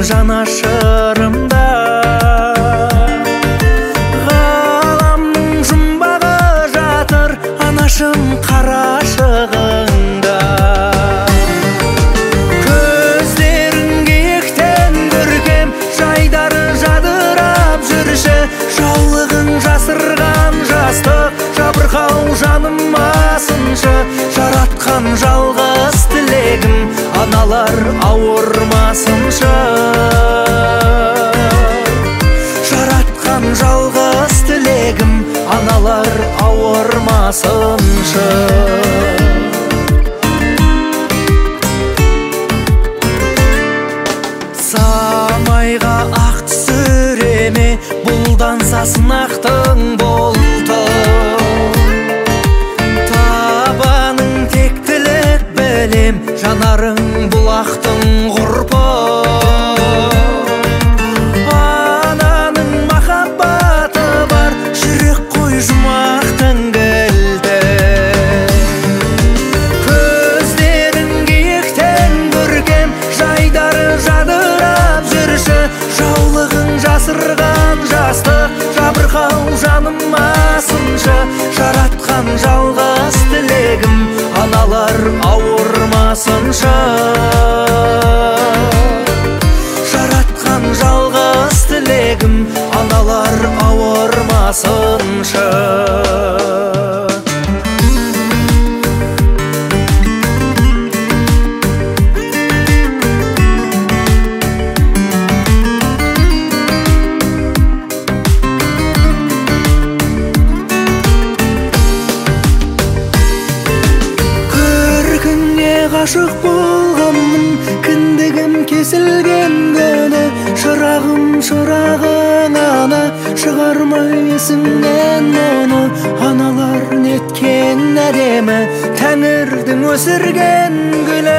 жанашырымда, ғаламның жұмбағы жатыр анашым қарашығыңда. Көздерің киіктен көркем, жайдары жадырап жүрші, жаулығың жасырған жастық, жабырқау жаным асыншы. Жаратқан жалғыз тілегім, аналар ауырмасыншы. Жаратқан жалғыз тілегім, аналар ауырмасыншы. Самайға ақ түсіреме, бұлданса сынақтың болты. Табаның тектілік білем, жанарың бұлақтың ғұрпы. Ананың махаббаты бар, жүрек қой жұмақтың кілті. Көздерің киіктен көркем, жайдары жадырап жүрші, жаулығың жасырған жастық, жабырқау жаным асыншы. Жаратқан жалғыз тілегім, аналар ауырмасыншы. Жаратқан жалғыз тілегім, аналар ауырмасыншы. Ғашық болғанмын, кіндігім кесілген күні. Шырағым шырағың ана, шығармай есіңнен оны. Аналар неткен әдемі, тәңірдің өсірген гүлі.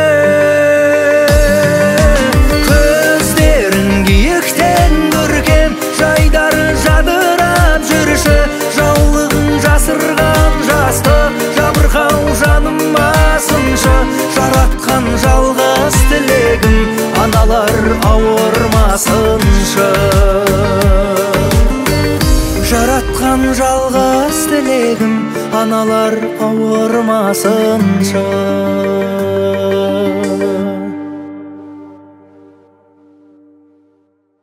Көздерің киіктен көркем, жайдары жадырап жүрші, жаулығың жасырған жастық, жабырқау жаным асыншы. Жаратқан жалғыз тілегім, аналар ауырмасыншы. Жаратқан жалғыз тілегім, аналар ауырмасыншы.